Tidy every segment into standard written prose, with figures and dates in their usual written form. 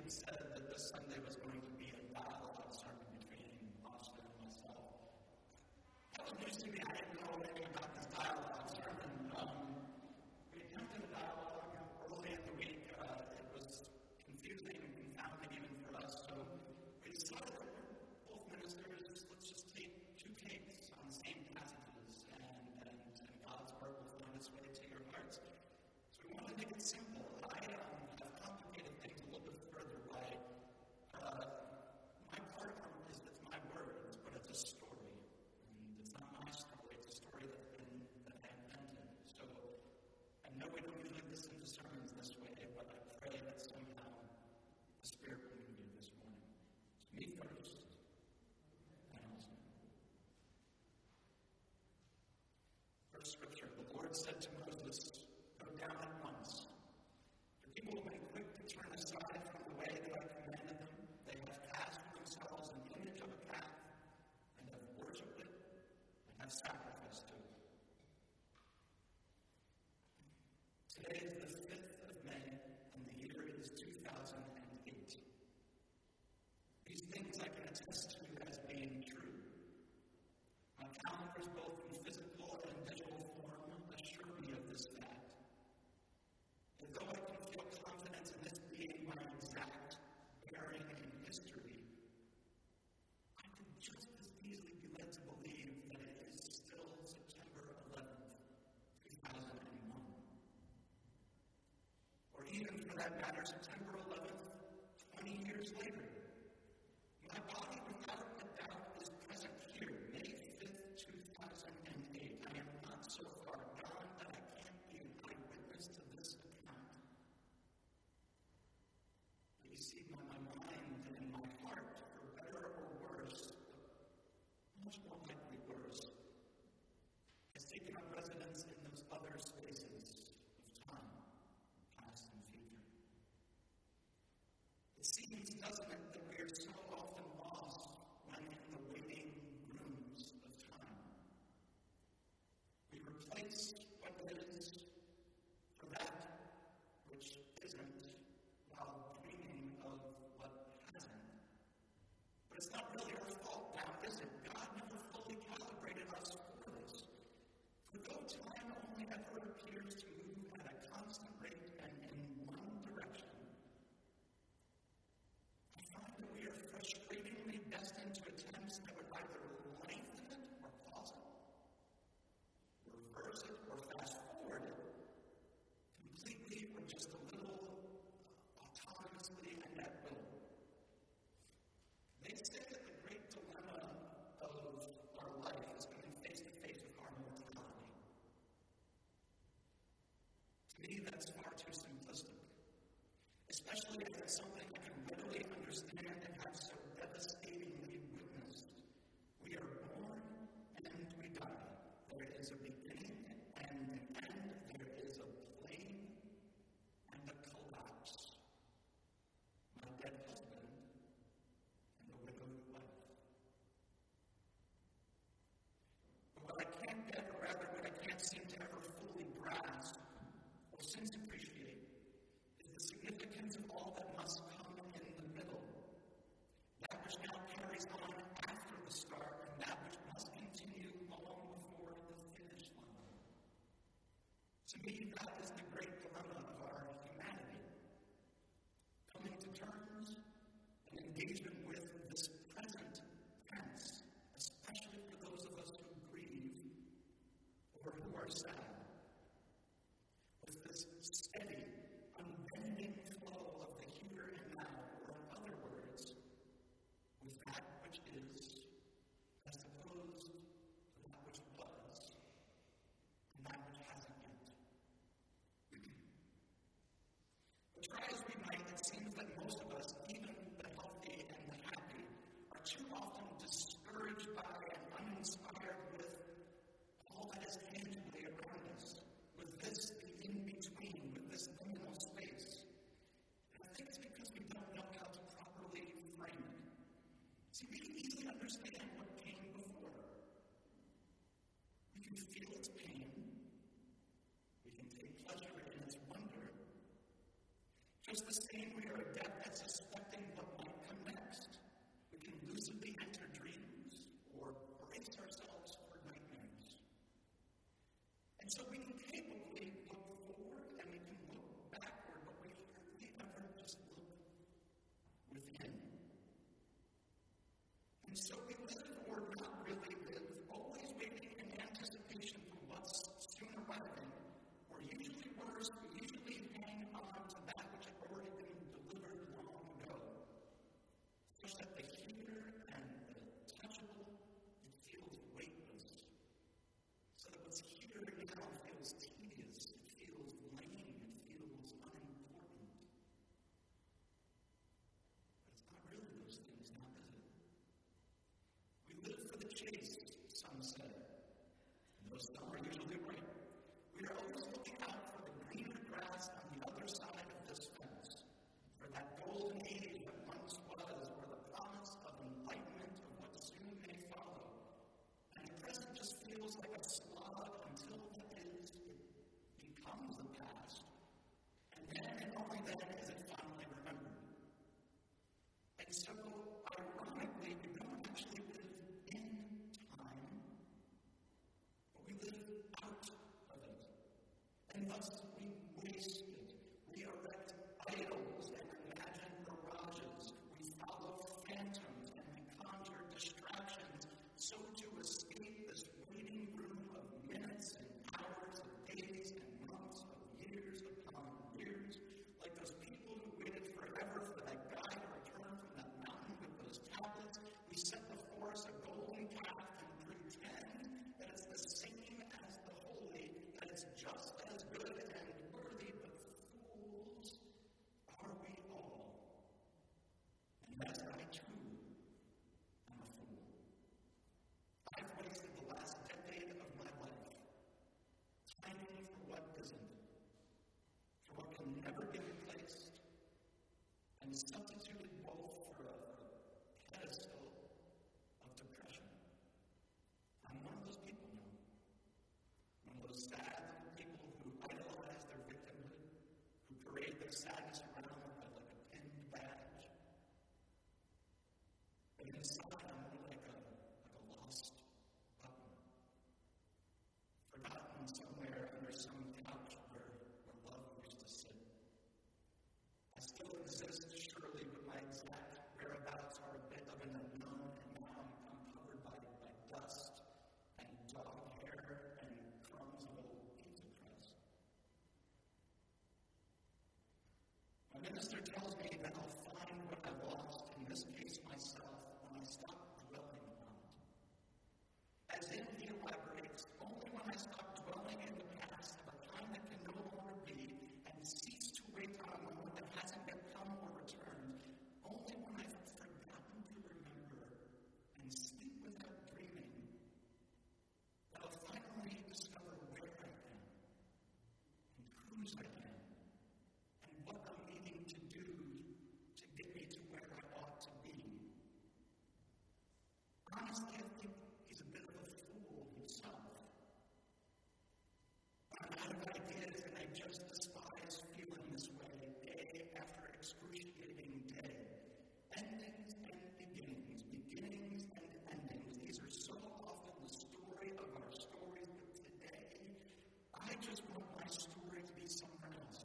said that this Sunday was going to be a dialogue sermon between Austin and myself. That was news to me. I didn't know anything about this dialogue sermon. We attempted a dialogue early in the week. It was confusing and confounding even for us. So we decided that we're both ministers. Let's just take two takes on the same passages, and God's word will find its way to your hearts. So we wanted to make it simple. I have complicated things a little bit further by my part is it's my words, but it's a story. And it's not my story, it's a story that I invented. So I know we don't usually listen to sermons this way, but I pray that somehow the Spirit will move you this morning. So me first, and also. First scripture, the Lord said to Moses, "Go down at once. The people have been quick to turn aside from the way that I commanded them. They have cast for themselves an image of a calf, and have worshipped it, and have sacrificed to it." Today is the 5th of May, and the year is 2008. These things I can attest to as being true. My calendars, both in physical and digital form, assure me of this fact. And though I can feel confidence in this being my exact bearing in history, I could just as easily be led to believe that it is still September 11th, 2001. Or even, for that matter, September 11th, 20 years later. My body, without a doubt, is present here, May 5th, 2008. I am not so far gone that I can't be an eyewitness to this account. But you see, my mind and my heart, for better or worse, much more likely worse, has taken up residence in those other spaces of time, past and future. It seems, doesn't it, that we are so often lost when in the waiting rooms of time. We replace what is for that which isn't, while dreaming of what hasn't. But it's not really our fault now, is it? God never fully calibrated us for this. For though time only ever appears to move at a constant rate and in one direction, I find that we are frustratingly destined to attempts that would either lengthen it or pause it, reverse it or fast forward it, completely or just a little autonomously and at will. They say that the great dilemma of our life is coming face to face with our mortality. To me, that's far too simplistic, especially if it's something I can readily understand and have so devastatingly witnessed. We are born and we die. There is a beginning and an end. There is a plane and a collapse. My dead husband and a widowed wife. But what I can't get, or rather what I can't seem to ever fully grasp or sense appreciate, is the significance of all that must come in the middle. That which now carries on after the start, and that which must continue long before the finish line. To me, that is the great dilemma of our humanity. Coming to terms and engagement with this present tense, especially for those of us who grieve or who are sad, with this steady, unbending flow of the here and now, or in other words, with that which is as opposed to that which was and that which hasn't yet. But try as we might, it seems that most of us, even the healthy and the happy, are too often discouraged by and uninspired with all that is tangibly around us, with this the in-between, with this liminal space. And I think it's because we don't know how to properly frame it. See, we can easily understand what came before. We can feel its pain. We can take pleasure in its wonder. Just the same, we are adept at suspecting what might come next. We can lucidly enter dreams or brace ourselves for nightmares. And so we can capably look forward and we can look backward, but we hardly ever just look within. And so we live or not really live, always waiting in anticipation for what's soon arriving, or usually worse, we usually hang on to that which had already been delivered long ago, such that the here and the touchable, it feels weightless, so that what's here now feels tedious, it feels lame, it feels unimportant. But it's not really those things now, is it? We live for the chase, some say. And those some are usually right. We are always looking out for the greener grass on the other side of this fence, for that golden age that once was, or the promise of enlightenment of what soon may follow. And the present just feels like a slog until that is, it becomes the past. And then, and only then, is it finally remembered. And so, ironically, we don't actually live in time, but we live out of it. And thus, we waste it. We erect idols and imagine mirages. We follow phantoms and we conjure distractions, so to escape this waiting room of minutes and hours of days and months of years upon years, like those people who waited forever for that guy to return from that mountain with those tablets. We set before us a golden calf and pretend that it's the same as the holy, that it's just as good and worthy, but fools are we all. And yes, I too am a fool. I've wasted the last decade of my life pining for what isn't, for what can never be replaced, and substituted both for a pedestal of depression. I'm one of those people now. One of those sad little people who idolize their victimhood, who parade their sadness around like a pinned badge. But inside, I'm more like a lost button, forgotten somewhere under some couch where love used to sit. I still exist, surely, but my exact whereabouts are a bit of an unknown, and now I'm covered by dust and dog hair and crumbs of old pizza crust. My minister tells me that I'll find what I lost, in this case myself, when I stop dwelling on it. As in, he elaborates, only when I stop dwelling in the past of a time that can no longer be, and cease to wait on a moment that hasn't yet come or returned, only when I've forgotten to remember and sleep without dreaming, that I'll finally discover where I am, and whose I am, and what I'm needing to do to get me to where I ought to be. Honestly, I think he's a bit of a fool himself. I'm out of ideas, and I just despise feeling this way day after excruciating day. Endings and beginnings, beginnings and endings. These are so often the story of our stories, but today, I just want my story to be somewhere else.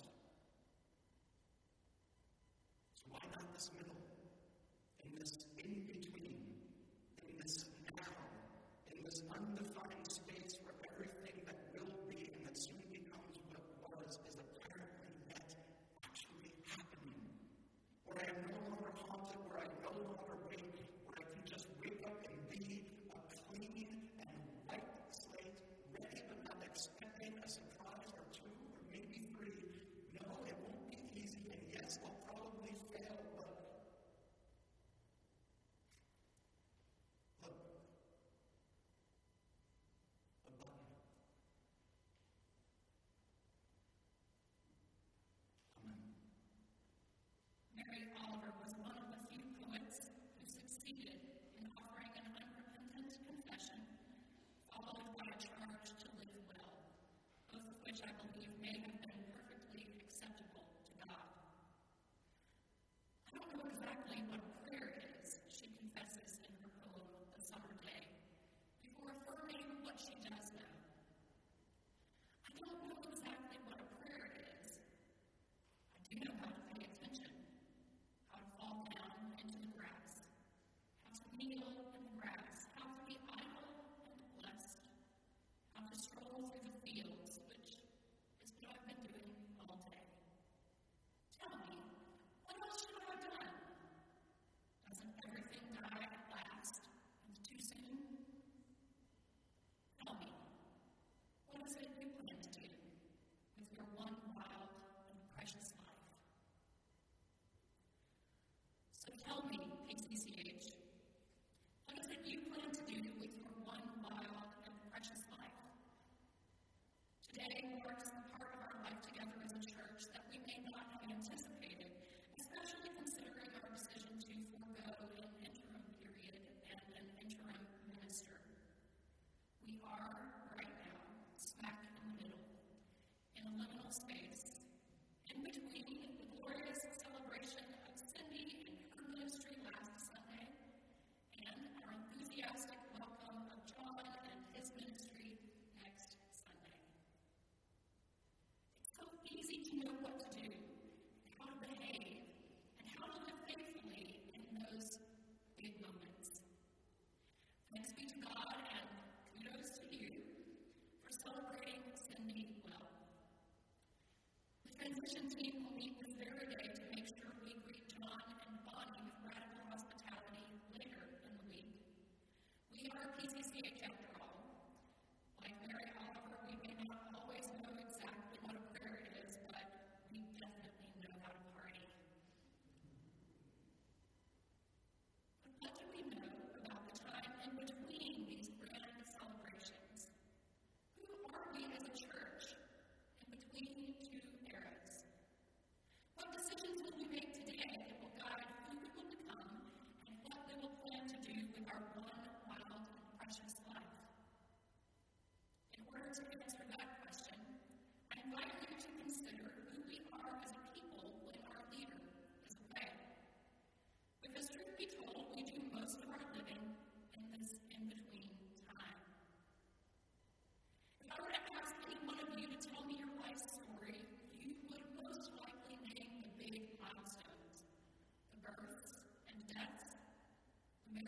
So why not this middle? In this in-between, in this now, in this undefined space where everything that will be and that soon becomes what was is apparently yet actually happening. Where I am no longer haunted, where I no longer wait, where I can just wake up and be a clean and white slate, ready but not expecting a surprise or two or maybe three. No, it won't be easy, and yes, I'll probably fail, but look, a button. Amen. Mary Oliver was one of the few poets who succeeded in offering an unrepentant confession, followed by a charge to live well, both of which I believe may have been perfectly acceptable to God.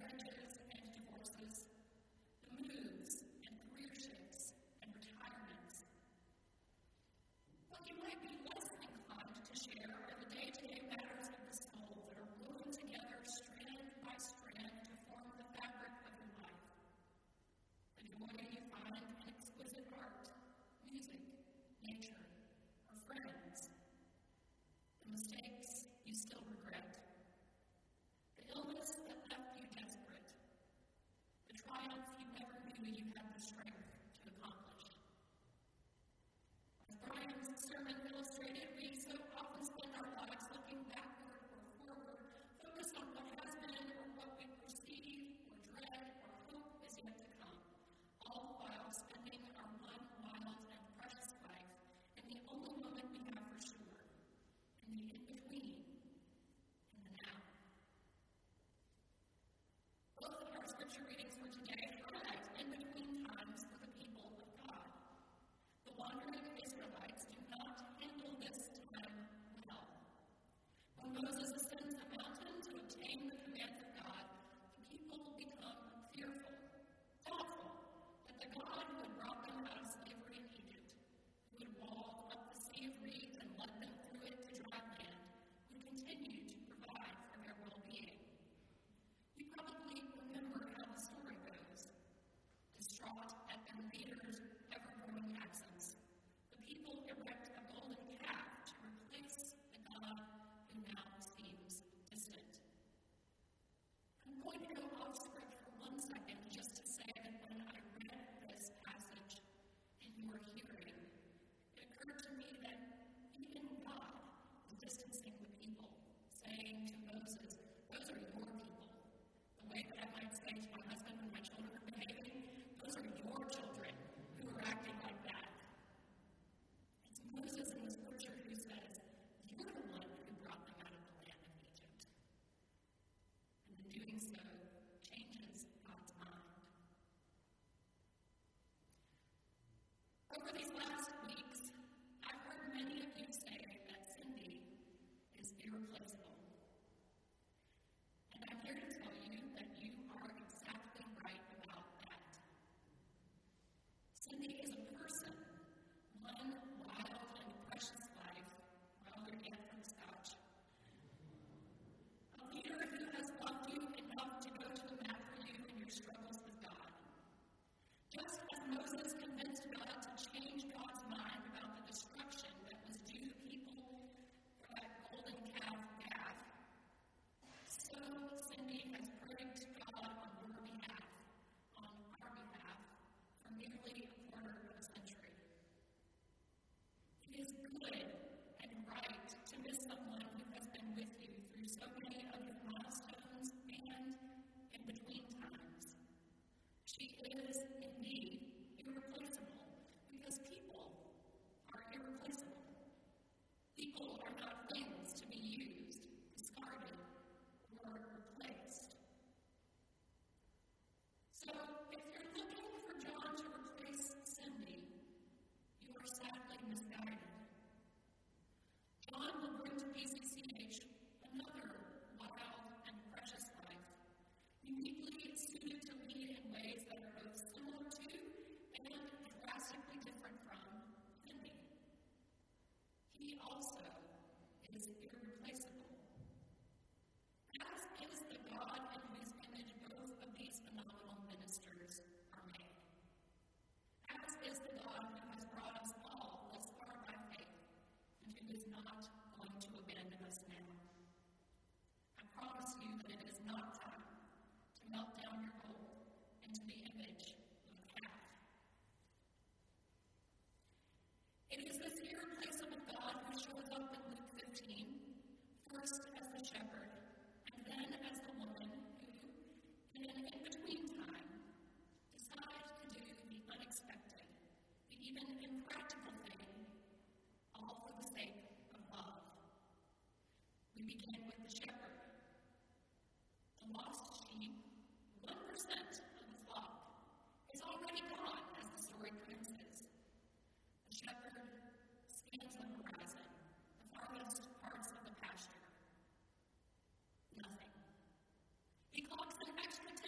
marriages and divorces, the moves and career shifts and retirements. What you might be less inclined to share are the day-to-day matters of the soul that are woven together strand by strand to form the fabric of your life. The joy you find in exquisite art, music, nature, or friends. The mistakes you still regret. The illness that left you desperate. The triumph you never knew you had the strength to accomplish. As Brian's sermon illustrated, we so often spend our lives looking backward or forward, focused on what has been or what we perceive or dread or hope is yet to come, all while spending our one wild and precious life in the only moment we have for sure, in the in-between, in the now. Both of our scripture readings for today highlight in-between times for the people of God. The wandering Israelites do not handle this time well. When Moses ascends the mountain to obtain the commands of God, the people become fearful, doubtful that the God who had brought them out of slavery in Egypt, who had walled up the Sea of Reeds and led them through it to dry land, would continue to provide for their well-being. You probably remember how the story goes. Distraught at their leader's ever-growing absence, the people erect a golden calf to replace the God who now seems distant. I'm going to go off script for 1 second just to say that when I read this passage in your hearing, it occurred to me that even God is distancing the people, saying to Moses, "Those are your people." The way that I might say to my husband when my children are behaving, "Those are your children who are acting like that." It's Moses in the scripture who says, "You're the one who brought them out of the land of Egypt." And in doing so, changes God's mind. Over these last weeks, I've heard many of you say that Cindy is irreplaceable. And I'm here to tell you that you are exactly right about that. Cindy is a person, one wild and precious life, wilder yet from Scotch. A leader who has loved you enough to go to the mat for you in your struggles with God. Just as Moses convinced God to change God's mind about the destruction that was due to people for that golden calf calf, so Cindy has prayed to God on your behalf, on our behalf, for nearly a quarter of a century. It is good and right to miss someone who has been with you through so many of your milestones and in between times. She is indeed irreplaceable because people are irreplaceable. People are not things to be used, discarded, or replaced. So, if you're looking for John to replace Cindy, you are sadly misguided. John will bring to PCCH another wild and precious life, uniquely suited to lead in ways that are both similar to and drastically different from Cindy. He also is irreplaceable. As is the God in whose image both of these phenomenal ministers are made. As is the God who has brought us all thus far by faith, and who is not going to abandon us now. I promise you that it is not time to melt down your gold into the image of a calf. It is this irreplaceable God who shows up in Luke 15, first as the shepherd, and then as the woman who, in an in-between time, decides to do the unexpected, the even impractical thing, all for the sake of love. We begin with the shepherd. The lost sheep, 1% of the flock, is already gone as the story commences. The shepherd scans the horizon, the farthest parts of the pasture. Nothing. He clocks an extra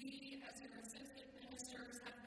We, as your assistant ministers, have